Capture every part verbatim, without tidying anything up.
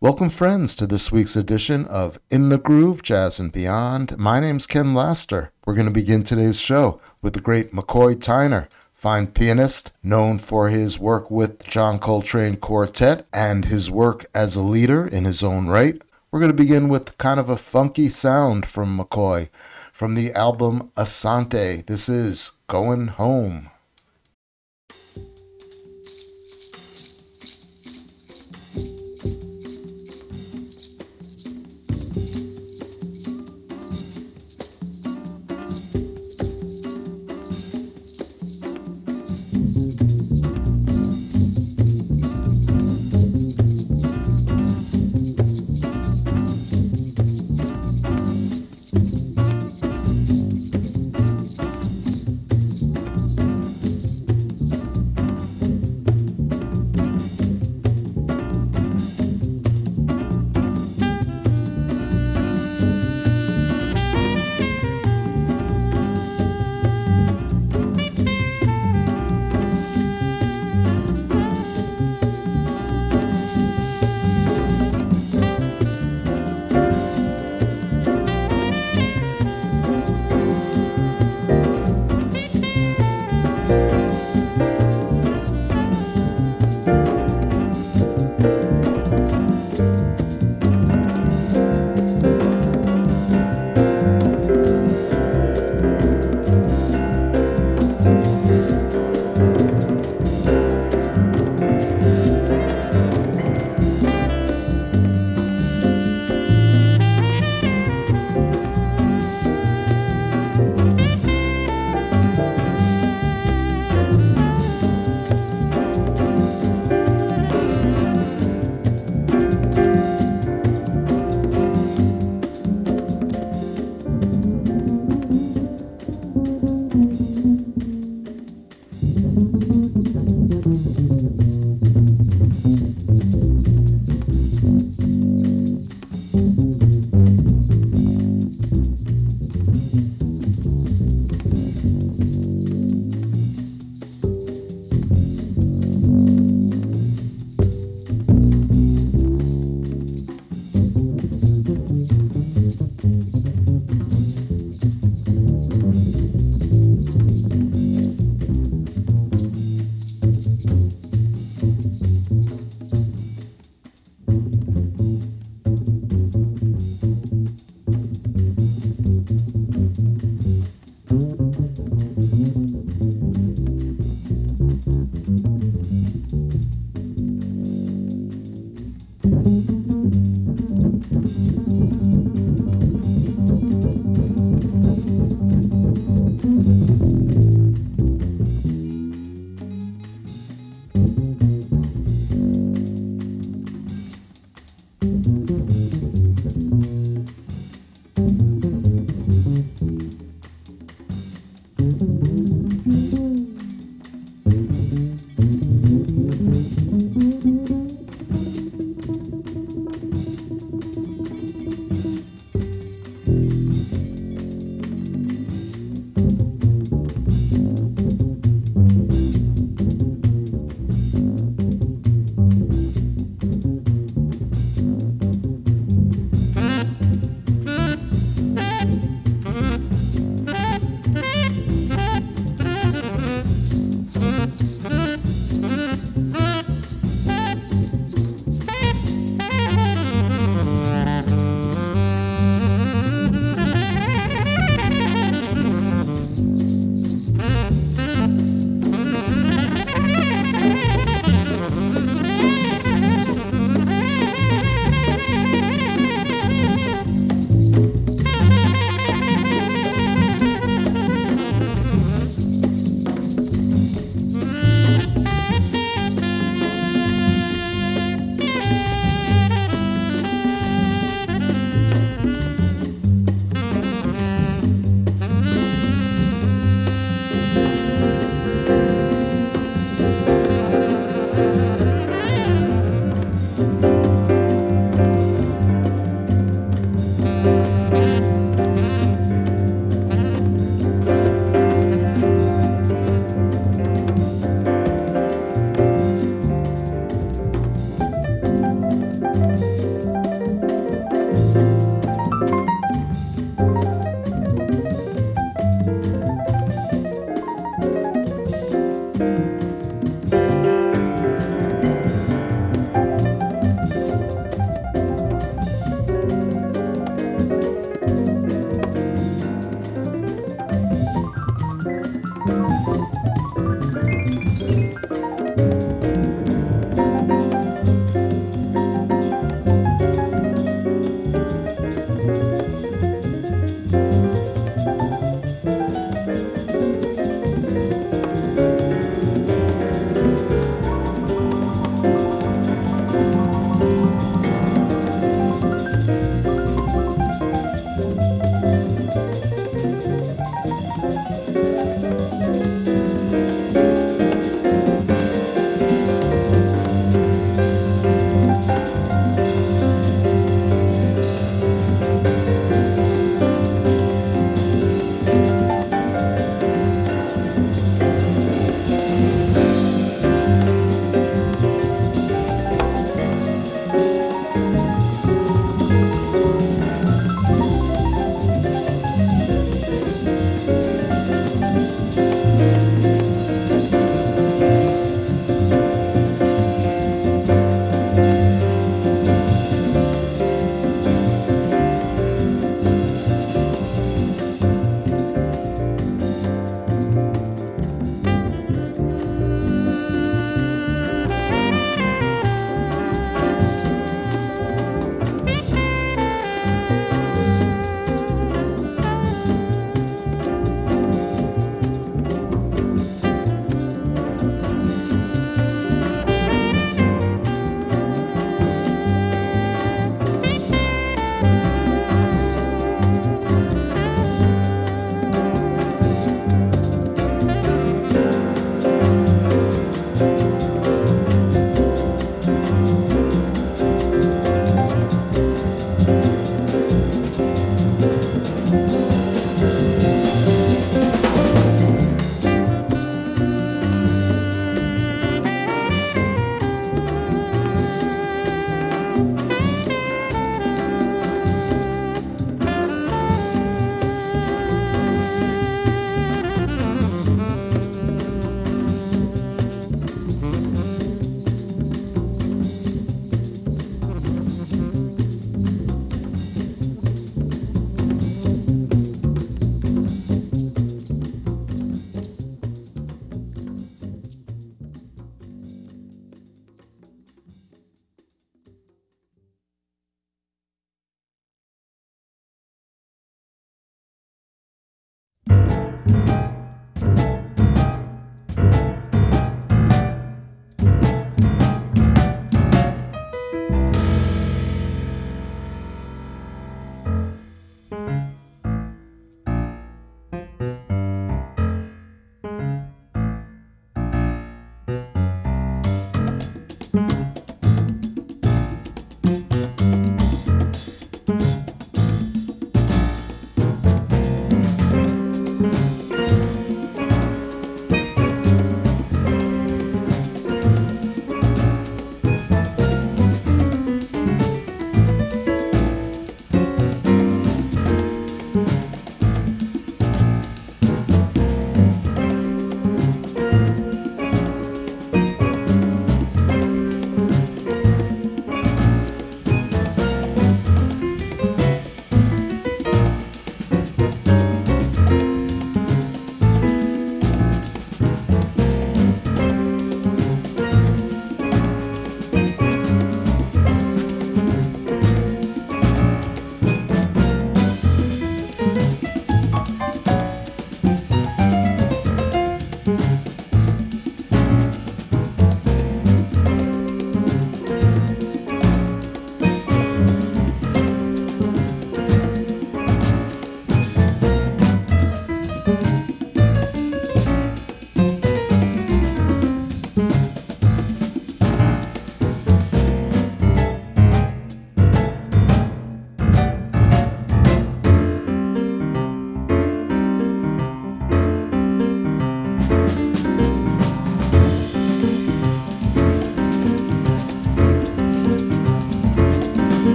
Welcome, friends, to this week's edition of In the Groove, Jazz and Beyond. My name's Ken Laster. We're going to begin today's show with the great McCoy Tyner, fine pianist known for his work with the John Coltrane Quartet and his work as a leader in his own right. We're going to begin with kind of a funky sound from McCoy from the album Asante. This is Going Home.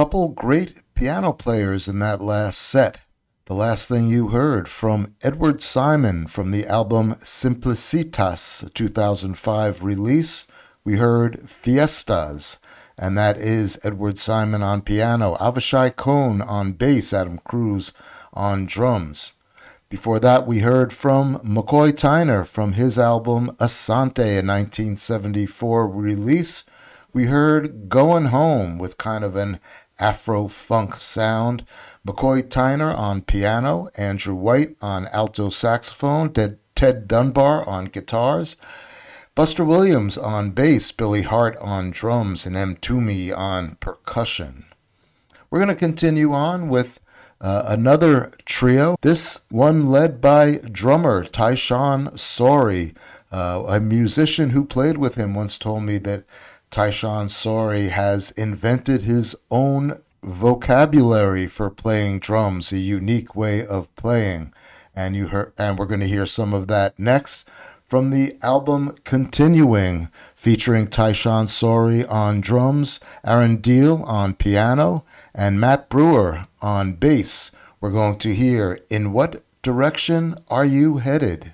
couple great piano players in that last set. The last thing you heard from Edward Simon from the album Simplicitas, a two thousand five release, we heard Fiestas, and that is Edward Simon on piano, Avishai Cohn on bass, Adam Cruz on drums. Before that, we heard from McCoy Tyner from his album Asante, a nineteen seventy-four release. We heard Going Home with kind of an Afro-funk sound. McCoy Tyner on piano, Andrew White on alto saxophone, Ted Dunbar on guitars, Buster Williams on bass, Billy Hart on drums, and M. Toomey on percussion. We're going to continue on with uh, another trio, this one led by drummer Tyshawn Sorey. Uh, a musician who played with him once told me that Tyshawn Sorey has invented his own vocabulary for playing drums, a unique way of playing. And you heard, and we're going to hear some of that next from the album Continuing, featuring Tyshawn Sorey on drums, Aaron Deal on piano, and Matt Brewer on bass. We're going to hear In What Direction Are You Headed?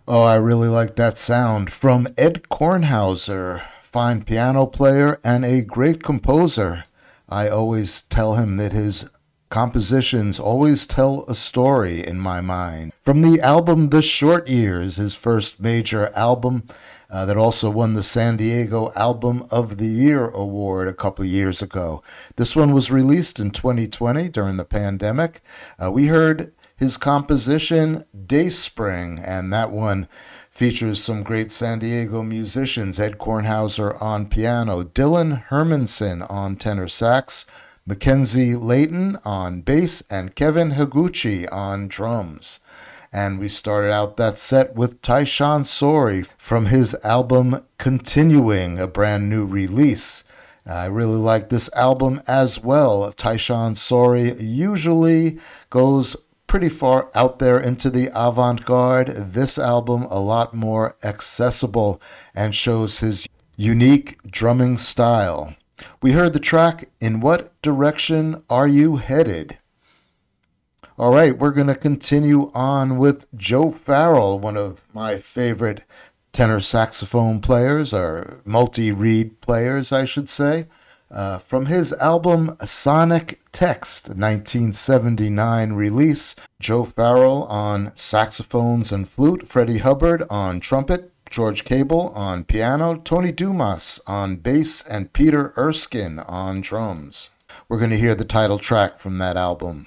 Oh, I really like that sound from Ed Kornhauser, fine piano player and a great composer. I always tell him that his compositions always tell a story in my mind. From the album The Short Years, his first major album uh, that also won the San Diego Album of the Year award a couple of years ago. This one was released in twenty twenty during the pandemic. Uh, we heard his composition Dayspring, and that one features some great San Diego musicians: Ed Kornhauser on piano, Dylan Hermanson on tenor sax, Mackenzie Layton on bass, and Kevin Higuchi on drums. And we started out that set with Tyshawn Sorey from his album Continuing, a brand new release. I really like this album as well. Tyshawn Sorey usually goes pretty far out there into the avant-garde. This album a lot more accessible and shows his unique drumming style. We heard the track In What Direction Are You Headed? All right, we're going to continue on with Joe Farrell, one of my favorite tenor saxophone players, or multi-reed players, I should say. Uh, from his album Sonic Text, nineteen seventy-nine release, Joe Farrell on saxophones and flute, Freddie Hubbard on trumpet, George Cable on piano, Tony Dumas on bass, and Peter Erskine on drums. We're going to hear the title track from that album.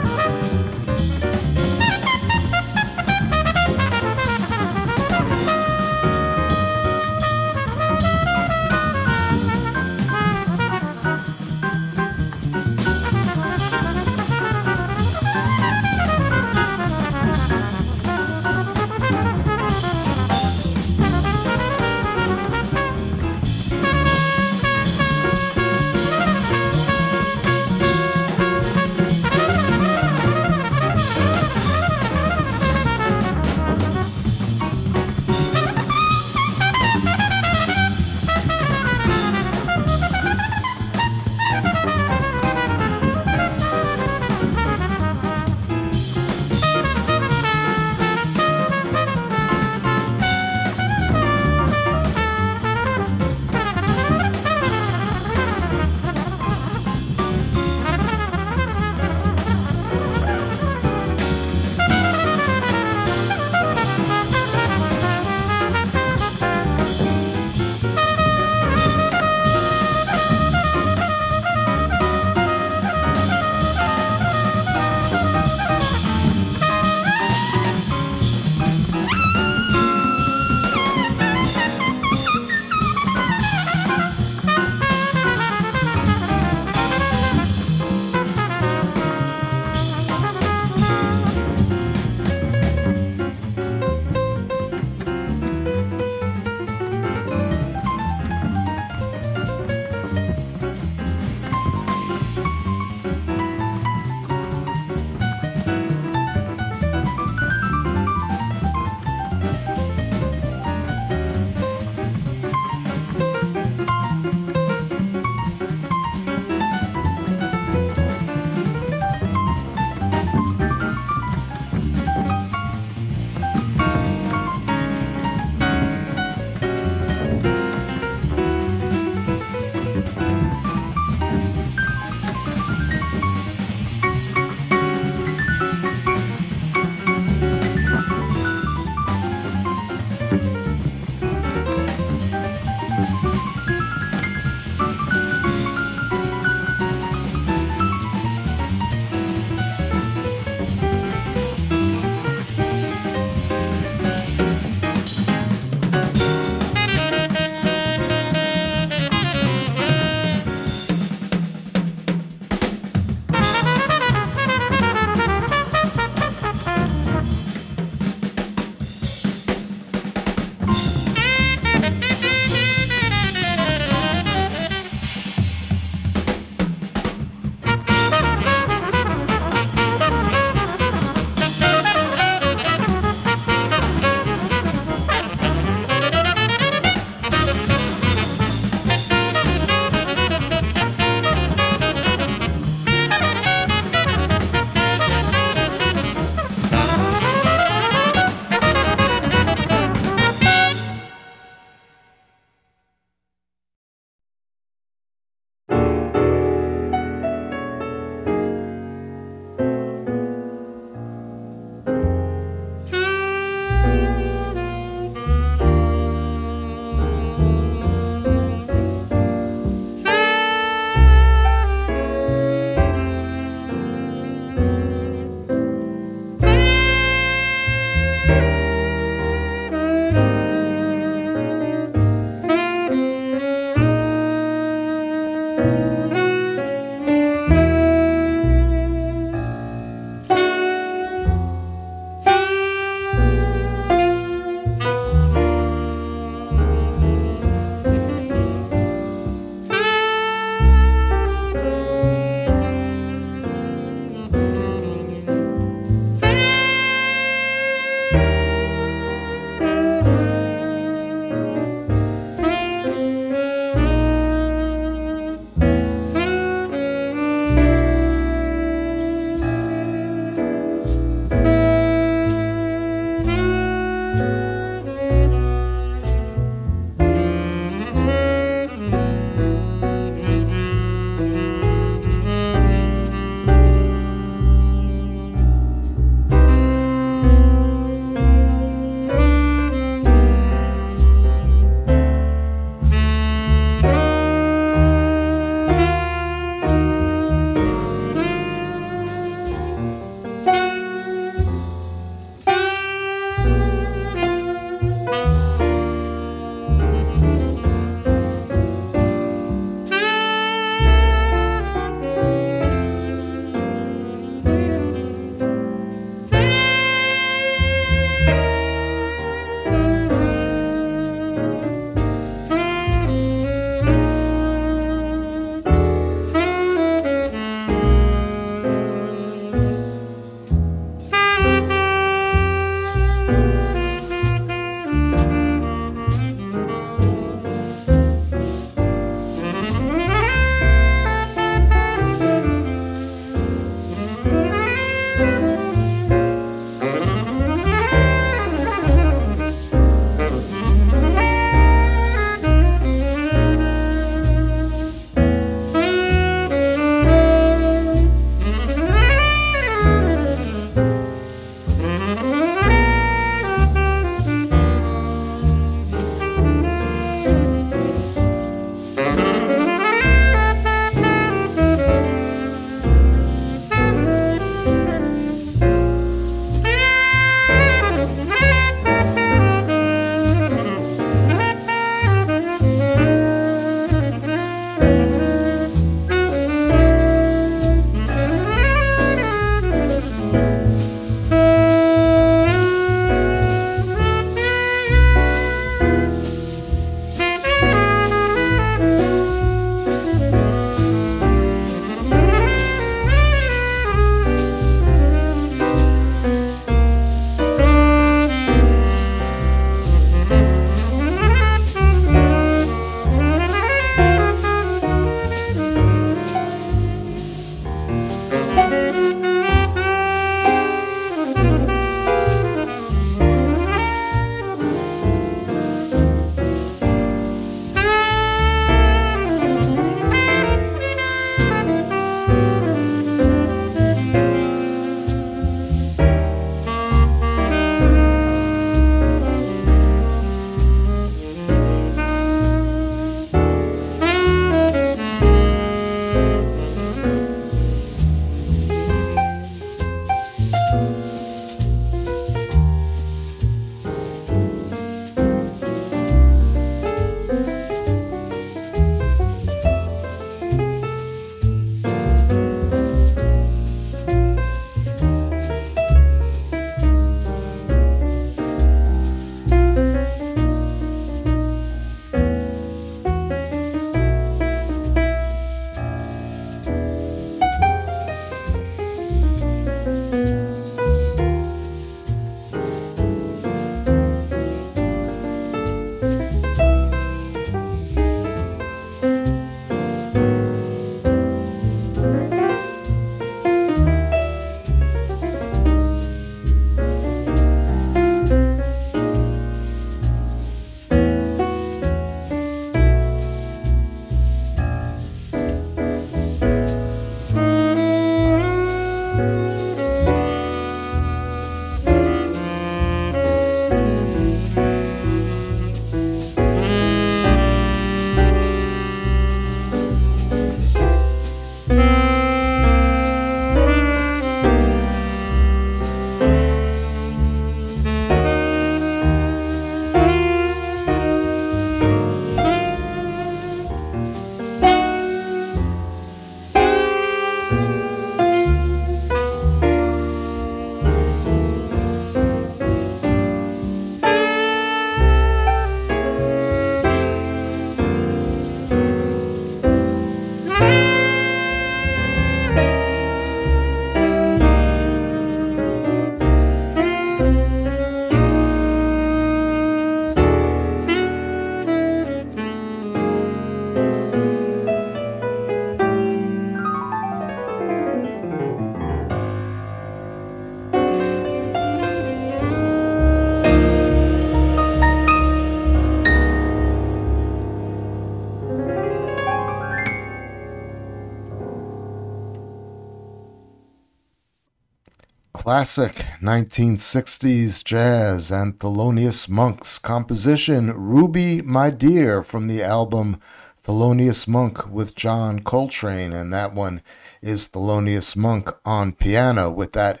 classic nineteen sixties jazz and Thelonious Monk's composition Ruby My Dear from the album Thelonious Monk with John Coltrane, and that one is Thelonious Monk on piano with that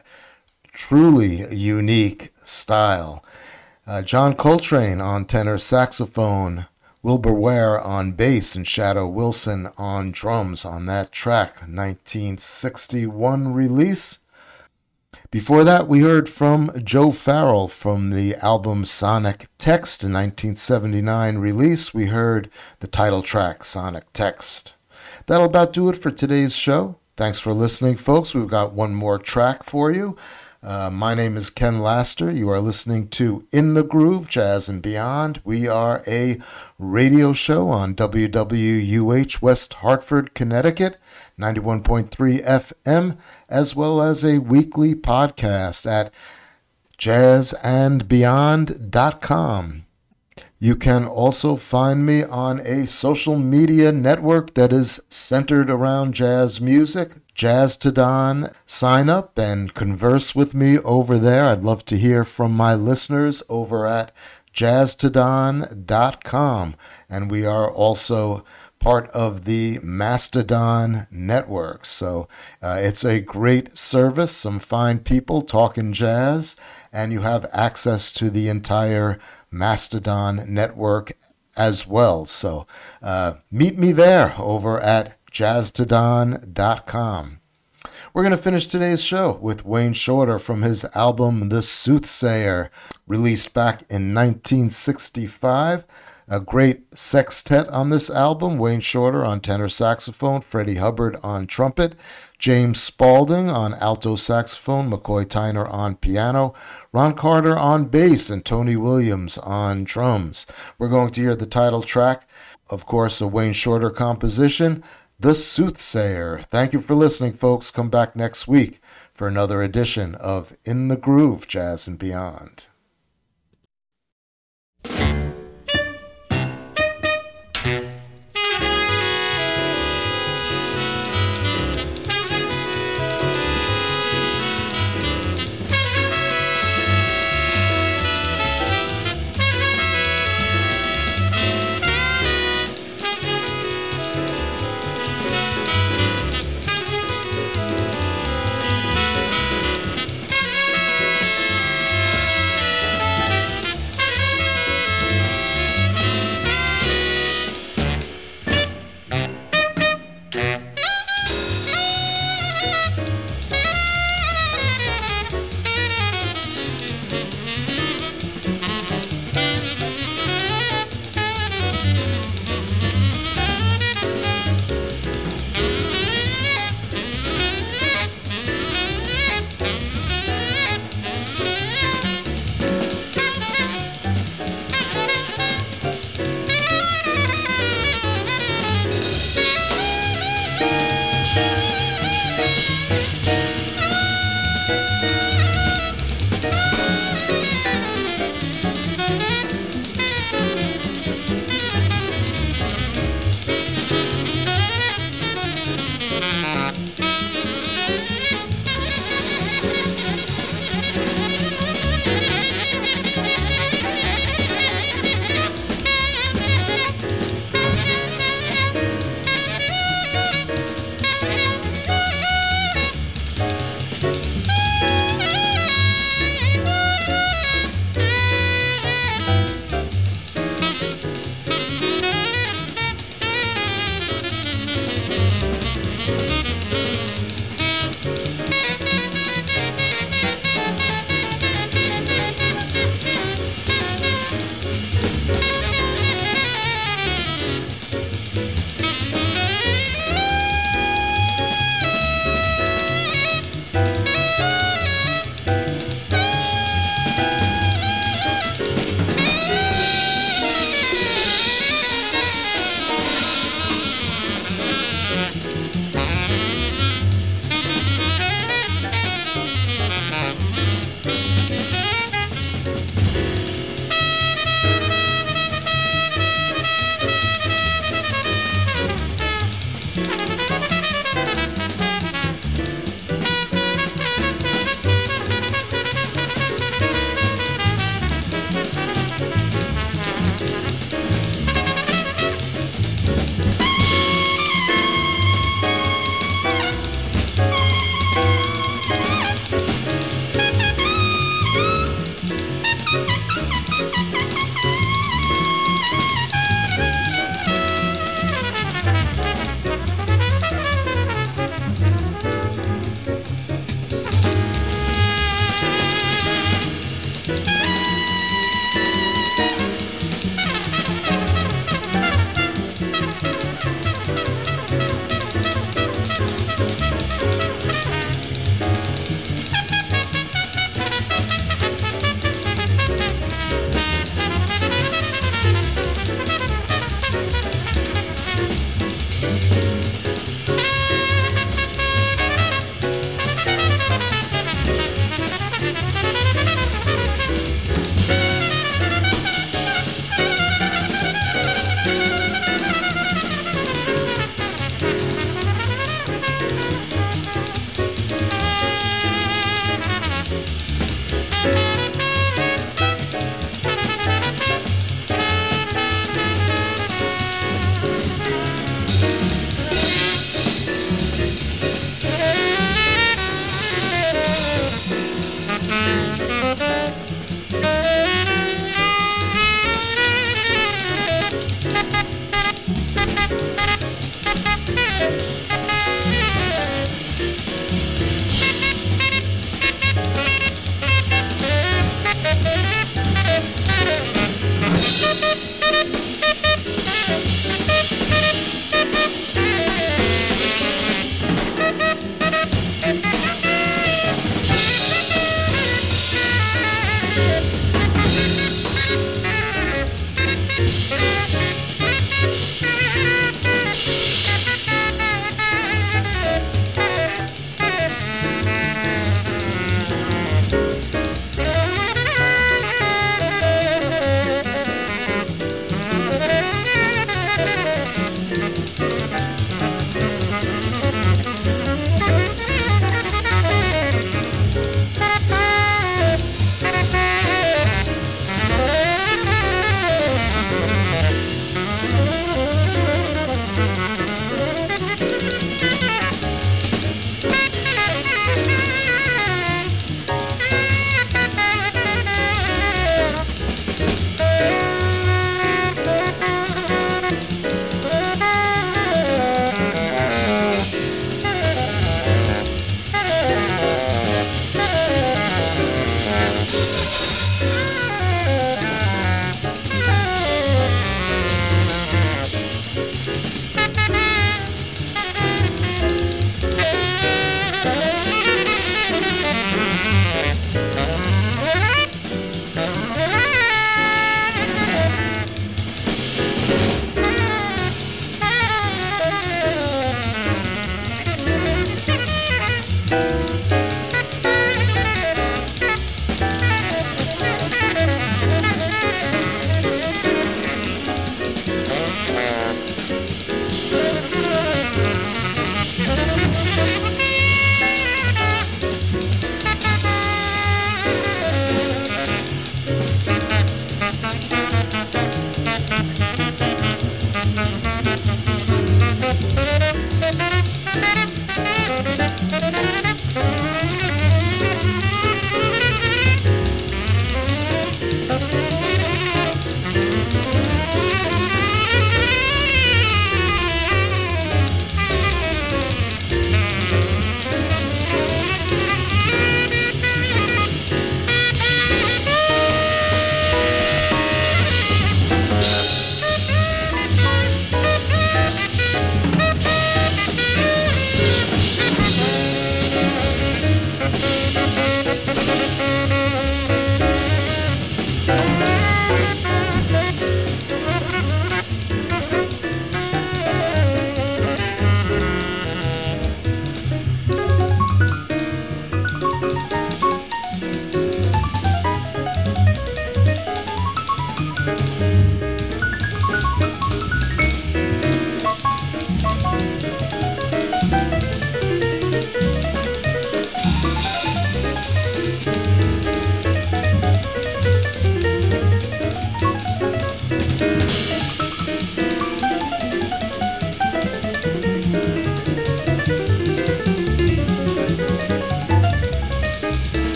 truly unique style. Uh, John Coltrane on tenor saxophone, Wilbur Ware on bass, and Shadow Wilson on drums on that track, nineteen sixty-one release. Before that, we heard from Joe Farrell from the album Sonic Text, a nineteen seventy-nine release. We heard the title track, Sonic Text. That'll about do it for today's show. Thanks for listening, folks. We've got one more track for you. Uh, my name is Ken Laster. You are listening to In the Groove, Jazz and Beyond. We are a radio show on W W U H West Hartford, Connecticut, ninety-one point three F M, as well as a weekly podcast at jazz and beyond dot com. You can also find me on a social media network that is centered around jazz music, Jazztadon. Sign up and converse with me over there. I'd love to hear from my listeners over at jazztadon dot com. And we are also part of the Mastodon network. So uh, it's a great service, some fine people talking jazz, and you have access to the entire Mastodon network as well. So uh, meet me there over at jazztadon dot com. We're going to finish today's show with Wayne Shorter from his album The Soothsayer, released back in nineteen sixty-five. A great sextet on this album: Wayne Shorter on tenor saxophone, Freddie Hubbard on trumpet, James Spaulding on alto saxophone, McCoy Tyner on piano, Ron Carter on bass, and Tony Williams on drums. We're going to hear the title track, of course, a Wayne Shorter composition, The Soothsayer. Thank you for listening, folks. Come back next week for another edition of In the Groove, Jazz and Beyond.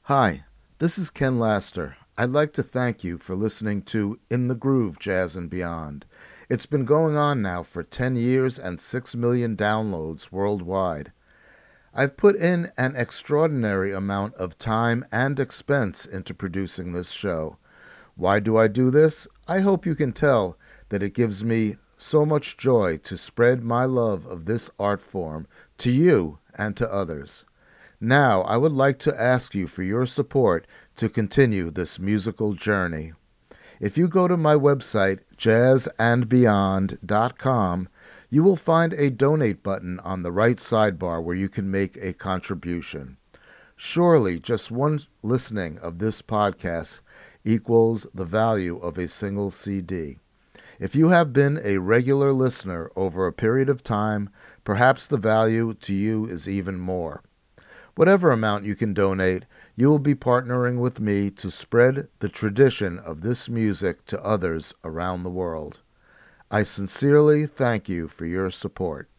Hi, this is Ken Laster. I'd like to thank you for listening to In the Groove, Jazz and Beyond. It's been going on now for ten years and six million downloads worldwide. I've put in an extraordinary amount of time and expense into producing this show. Why do I do this? I hope you can tell that it gives me so much joy to spread my love of this art form to you and to others. Now, I would like to ask you for your support to continue this musical journey. If you go to my website, jazz and beyond dot com, you will find a donate button on the right sidebar where you can make a contribution. Surely, just one listening of this podcast equals the value of a single C D. If you have been a regular listener over a period of time, perhaps the value to you is even more. Whatever amount you can donate, you will be partnering with me to spread the tradition of this music to others around the world. I sincerely thank you for your support.